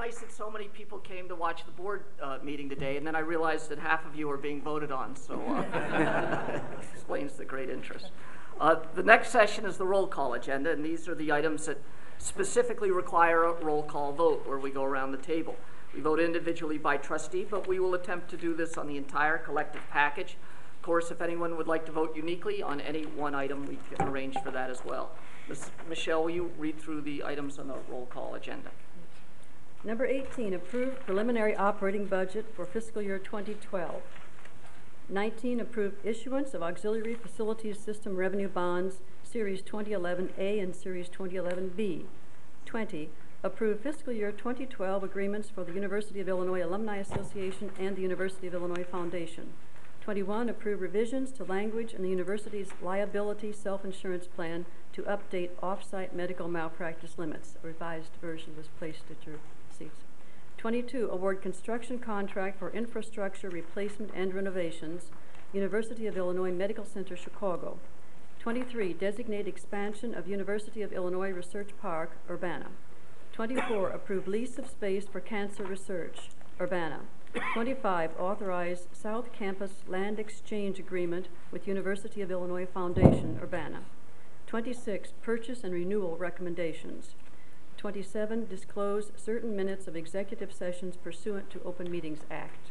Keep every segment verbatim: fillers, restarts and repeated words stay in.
nice that so many people came to watch the board uh, meeting today, and then I realized that half of you are being voted on, so uh, explains the great interest. Uh, the next session is the roll call agenda, and these are the items that specifically require a roll call vote, where we go around the table. We vote individually by trustee, but we will attempt to do this on the entire collective package. Of course, if anyone would like to vote uniquely on any one item, we can arrange for that as well. Miz Michelle, will you read through the items on the roll call agenda? Number eighteen, approve preliminary operating budget for fiscal year twenty twelve. nineteen, approve issuance of auxiliary facilities system revenue bonds, series twenty eleven A and series twenty eleven B. twenty, approve fiscal year twenty twelve agreements for the University of Illinois Alumni Association and the University of Illinois Foundation. twenty-one, approve revisions to language in the university's liability self-insurance plan to update off-site medical malpractice limits. A revised version was placed at your seats. twenty-two, award construction contract for infrastructure replacement and renovations, University of Illinois Medical Center, Chicago. twenty-three, designate expansion of University of Illinois Research Park, Urbana. twenty-four, approve lease of space for cancer research, Urbana. twenty-five, authorize South Campus land exchange agreement with University of Illinois Foundation, Urbana. twenty-six, purchase and renewal recommendations. twenty-seven, disclose certain minutes of executive sessions pursuant to Open Meetings Act.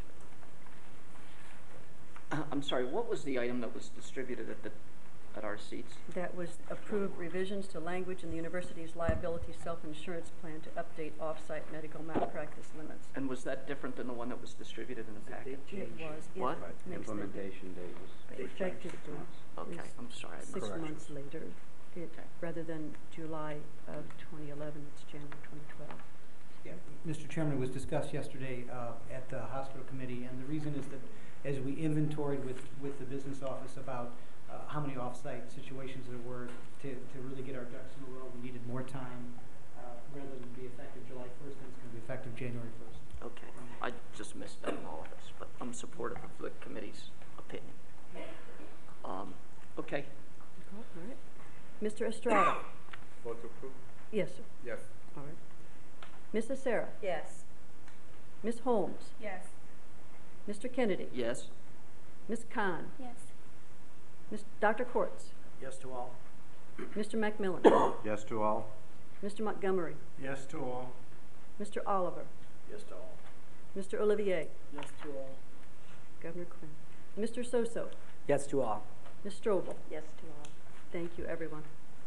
Uh, I'm sorry, what was the item that was distributed at the at our seats? That was approve revisions to language in the university's liability self-insurance plan to update off-site medical malpractice limits. And was that different than the one that was distributed in the packet? It was. It What? makes the Implementation date was effective Okay, is I'm sorry. I six missed- months later. It, Okay. Rather than July of twenty eleven, it's January twenty twelve. Yeah, Mister Chairman, it was discussed yesterday uh, at the hospital committee, and the reason is that as we inventoried with, with the business office about uh, how many off-site situations there were to, to really get our ducks in a row, we needed more time uh, rather than be effective July first, and it's going to be effective January first. Okay, I just missed that in all of this, but I'm supportive of the committee's opinion. Um, okay. All right. Mister Estrada? vote to approve? Yes, sir. Yes. All right. Missus Sarah? Yes. Miz Holmes? Yes. Mister Kennedy? Yes. Miz Khan? Yes. Miz Doctor Kortz? Yes to all. Mister Macmillan? Yes to all? Mister Montgomery? Yes to all. Mister Oliver? Yes to all. Mister Olivier? Yes to all. Governor Quinn? Mister Soso? Yes to all. Miz Strobel? Yes to all. Thank you, everyone.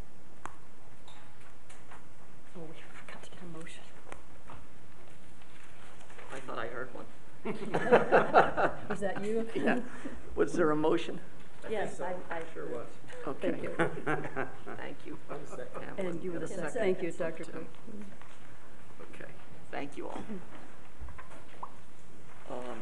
Oh, we forgot to get a motion. I thought I heard one. Was that you? Yeah. Was there a motion? Yes, I, I Sure was. Okay. Thank you. Thank you. Yeah, And you were the yeah, second. Thank you, Doctor Two. Cook. Okay, thank you all. Um,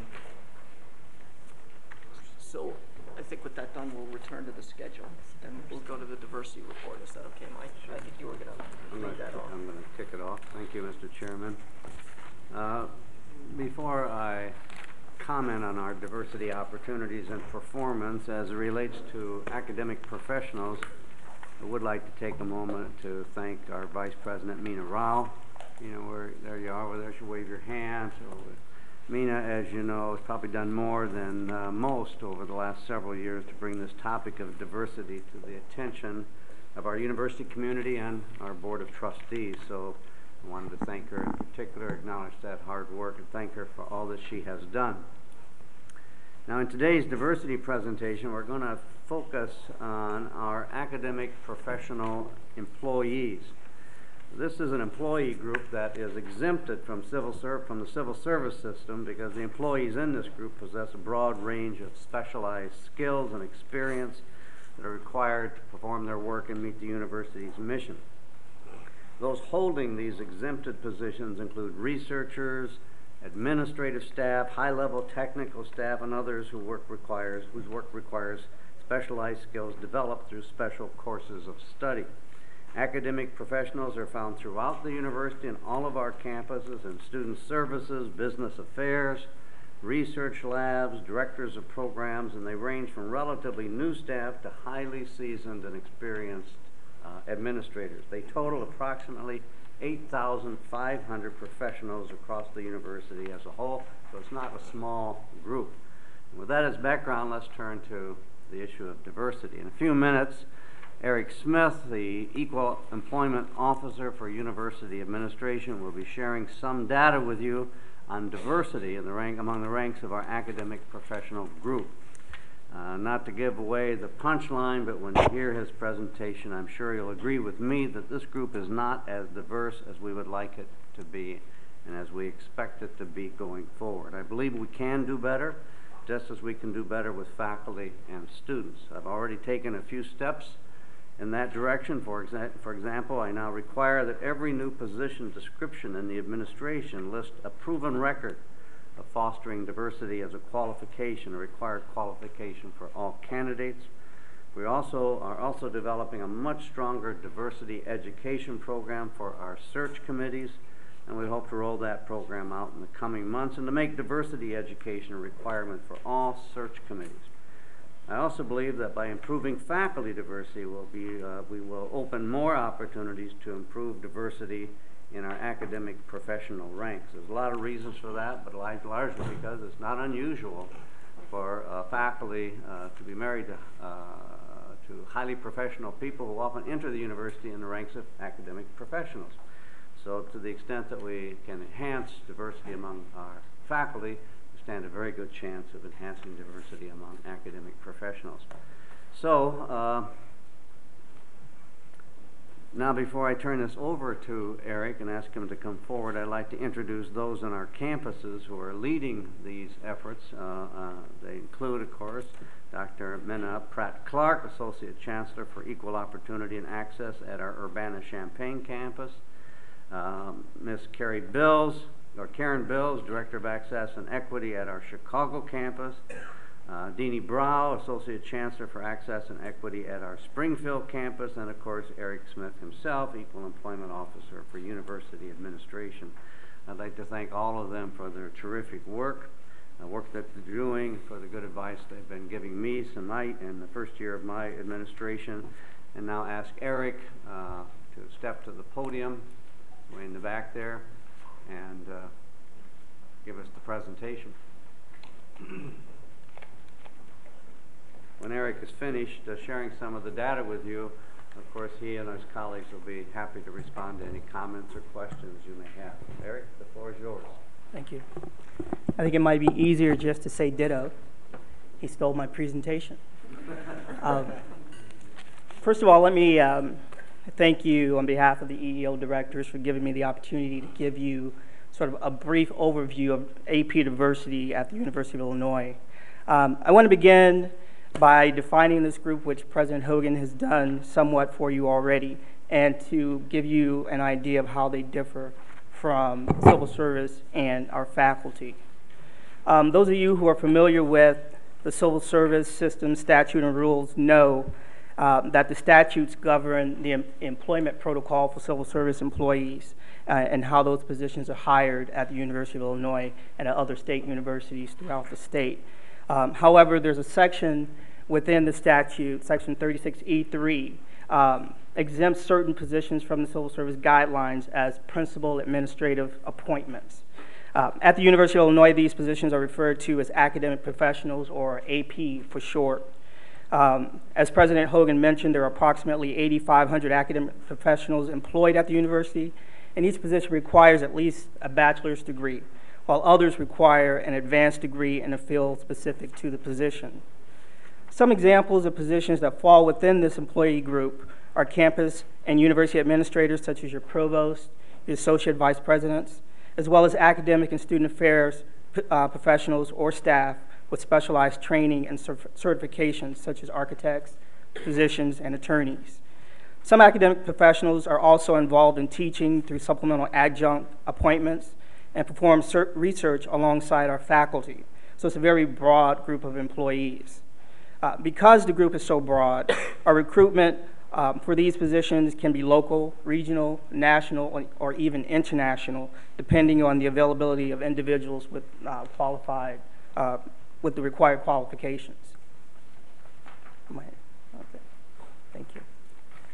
so I think with that done, we'll return to the schedule, and we'll go to the diversity report. Is that okay, Mike? I think you were going I'm to read that off. going to kick it off. Thank you, Mister Chairman. Uh, before I comment on our diversity opportunities and performance as it relates to academic professionals, I would like to take a moment to thank our Vice President, Mina Rao. You know, where there you are, over there, she wave your hand. So, Mina, as you know, has probably done more than uh, most over the last several years to bring this topic of diversity to the attention of our university community and our Board of Trustees. So I wanted to thank her in particular, acknowledge that hard work, and thank her for all that she has done. Now, in today's diversity presentation, we're going to focus on our academic professional employees. This is an employee group that is exempted from civil serv from the civil service system because the employees in this group possess a broad range of specialized skills and experience that are required to perform their work and meet the university's mission. Those holding these exempted positions include researchers, administrative staff, high-level technical staff, and others who work requires, whose work requires specialized skills developed through special courses of study. Academic professionals are found throughout the university in all of our campuses in student services, business affairs, research labs, directors of programs, and they range from relatively new staff to highly seasoned and experienced uh, administrators. They total approximately eight thousand five hundred professionals across the university as a whole, so it's not a small group. And with that as background, let's turn to the issue of diversity. In a few minutes, Eric Smith, the Equal Employment Officer for University Administration, will be sharing some data with you on diversity in the rank, among the ranks of our academic professional group. Uh, not to give away the punchline, but when you hear his presentation, I'm sure you'll agree with me that this group is not as diverse as we would like it to be and as we expect it to be going forward. I believe we can do better, just as we can do better with faculty and students. I've already taken a few steps in that direction. For, exa for example, I now require that every new position description in the administration list a proven record of fostering diversity as a qualification, a required qualification for all candidates. We also are also developing a much stronger diversity education program for our search committees, and we hope to roll that program out in the coming months and to make diversity education a requirement for all search committees. I also believe that by improving faculty diversity, we'll be, uh, we will open more opportunities to improve diversity in our academic professional ranks. There's a lot of reasons for that, but largely because it's not unusual for uh, faculty uh, to be married to, uh, to highly professional people who often enter the university in the ranks of academic professionals. So to the extent that we can enhance diversity among our faculty, we stand a very good chance of enhancing diversity among academic professionals. So, uh, now, before I turn this over to Eric and ask him to come forward, I'd like to introduce those on our campuses who are leading these efforts. Uh, uh, they include, of course, Doctor Minna Pratt-Clark, Associate Chancellor for Equal Opportunity and Access at our Urbana-Champaign campus. Um, Miz Carrie Bills, or Karen Bills, Director of Access and Equity at our Chicago campus. Uh, Deanie Brow, Associate Chancellor for Access and Equity at our Springfield campus, and of course Eric Smith himself, Equal Employment Officer for University Administration. I'd like to thank all of them for their terrific work, the work that they're doing, for the good advice they've been giving me tonight in the first year of my administration, and now ask Eric uh, to step to the podium, way in the back there, and uh, give us the presentation. When Eric is finished uh, sharing some of the data with you, of course, he and his colleagues will be happy to respond to any comments or questions you may have. Eric, the floor is yours. Thank you. I think it might be easier just to say ditto. He stole my presentation. um, first of all, let me um, thank you on behalf of the E E O directors for giving me the opportunity to give you sort of a brief overview of A P diversity at the University of Illinois. Um, I want to begin by defining this group, which President Hogan has done somewhat for you already, and to give you an idea of how they differ from civil service and our faculty. Um, those of you who are familiar with the civil service system, statute, and rules know uh, that the statutes govern the em employment protocol for civil service employees uh, and how those positions are hired at the University of Illinois and at other state universities throughout the state. Um, however, there's a section within the statute, section thirty-six E three, um, exempts certain positions from the civil service guidelines as principal administrative appointments. Uh, at the University of Illinois, these positions are referred to as academic professionals, or A P for short. Um, as President Hogan mentioned, there are approximately eighty-five hundred academic professionals employed at the university, and each position requires at least a bachelor's degree, while others require an advanced degree in a field specific to the position. Some examples of positions that fall within this employee group are campus and university administrators, such as your provost, your associate vice presidents, as well as academic and student affairs uh, professionals or staff with specialized training and cert certifications, such as architects, physicians, and attorneys. Some academic professionals are also involved in teaching through supplemental adjunct appointments and perform research alongside our faculty. So it's a very broad group of employees. Uh, because the group is so broad, our recruitment um, for these positions can be local, regional, national, or, or even international, depending on the availability of individuals with uh, qualified, uh, with the required qualifications. Okay. Thank you.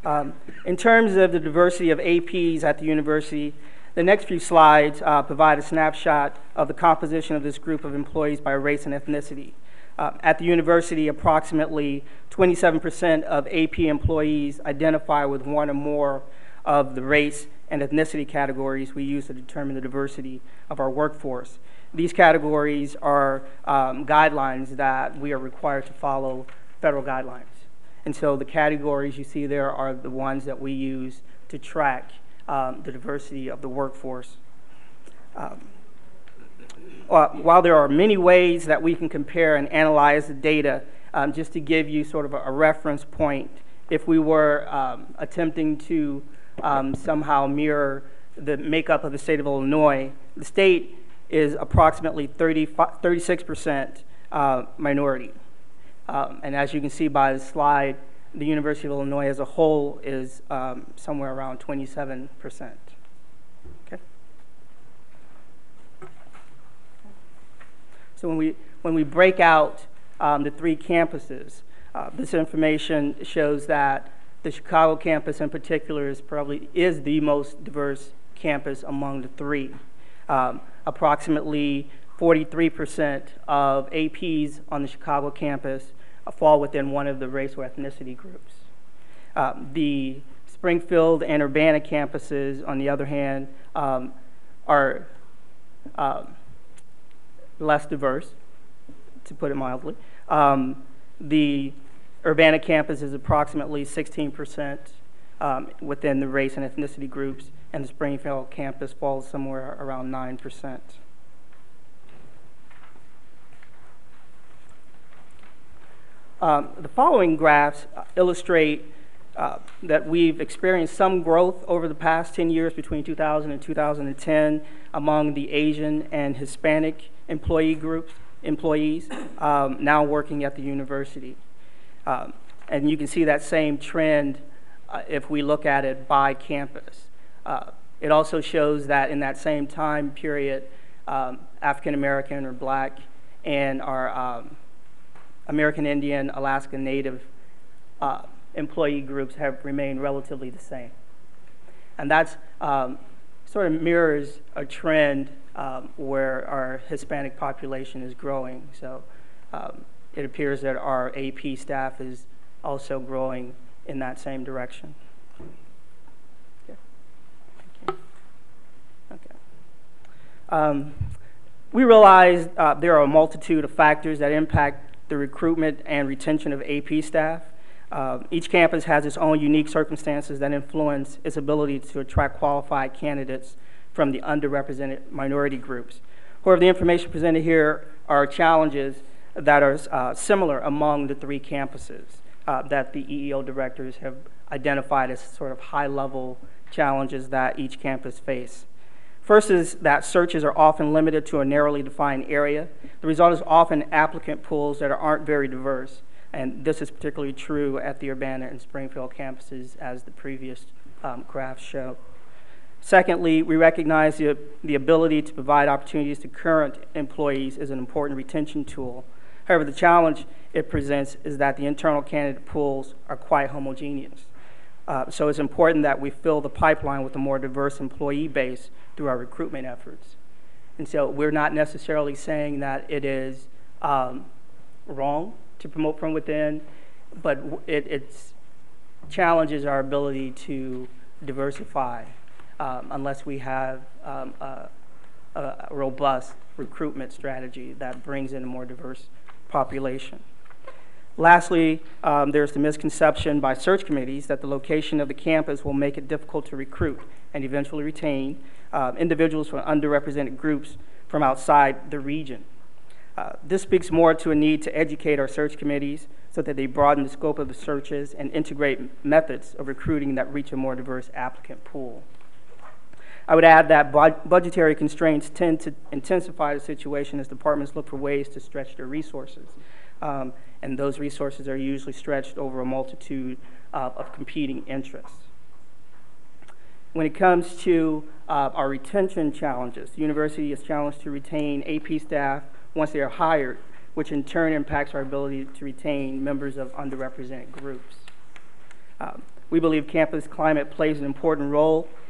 Um, in terms of the diversity of A Ps at the university, the next few slides uh, provide a snapshot of the composition of this group of employees by race and ethnicity. Uh, at the university, approximately twenty-seven percent of A P employees identify with one or more of the race and ethnicity categories we use to determine the diversity of our workforce. These categories are um, guidelines that we are required to follow federal guidelines. And so the categories you see there are the ones that we use to track um, the diversity of the workforce. Um, uh, while there are many ways that we can compare and analyze the data, um, just to give you sort of a, a reference point, if we were um, attempting to um, somehow mirror the makeup of the state of Illinois, the state is approximately thirty-six percent uh, minority. Um, and as you can see by the slide, the University of Illinois as a whole is um, somewhere around twenty-seven percent. Okay. So when we when we break out um, the three campuses, uh, this information shows that the Chicago campus in particular is probably is the most diverse campus among the three. Um, approximately forty-three percent of A Ps on the Chicago campus fall within one of the race or ethnicity groups. Um, the Springfield and Urbana campuses, on the other hand, um, are um, less diverse, to put it mildly. Um, the Urbana campus is approximately sixteen percent um, within the race and ethnicity groups, and the Springfield campus falls somewhere around nine percent. Um, the following graphs illustrate uh, that we've experienced some growth over the past ten years between two thousand and two thousand ten among the Asian and Hispanic employee groups, employees um, now working at the university. Um, and you can see that same trend uh, if we look at it by campus. Uh, it also shows that in that same time period, um, African American or Black and our um, American Indian, Alaska Native uh, employee groups have remained relatively the same. And that's um, sort of mirrors a trend um, where our Hispanic population is growing. So um, it appears that our A P staff is also growing in that same direction. Okay. Okay. Okay. Um, we realize uh, there are a multitude of factors that impact the recruitment and retention of A P staff. Uh, each campus has its own unique circumstances that influence its ability to attract qualified candidates from the underrepresented minority groups. However, the information presented here are challenges that are uh, similar among the three campuses uh, that the E E O directors have identified as sort of high-level challenges that each campus face. First is that searches are often limited to a narrowly defined area. The result is often applicant pools that aren't very diverse, and this is particularly true at the Urbana and Springfield campuses, as the previous um, graphs show. Secondly, we recognize the, the ability to provide opportunities to current employees is an important retention tool. However, the challenge it presents is that the internal candidate pools are quite homogeneous. Uh, so it's important that we fill the pipeline with a more diverse employee base through our recruitment efforts. And so we're not necessarily saying that it is um, wrong to promote from within, but it it's challenges our ability to diversify um, unless we have um, a, a robust recruitment strategy that brings in a more diverse population. Lastly, um, there's the misconception by search committees that the location of the campus will make it difficult to recruit and eventually retain uh, individuals from underrepresented groups from outside the region. Uh, this speaks more to a need to educate our search committees so that they broaden the scope of the searches and integrate methods of recruiting that reach a more diverse applicant pool. I would add that bu budgetary constraints tend to intensify the situation as departments look for ways to stretch their resources. Um, and those resources are usually stretched over a multitude uh, of competing interests. When it comes to uh, our retention challenges, the university is challenged to retain A P staff once they are hired, which in turn impacts our ability to retain members of underrepresented groups. Um, We believe campus climate plays an important role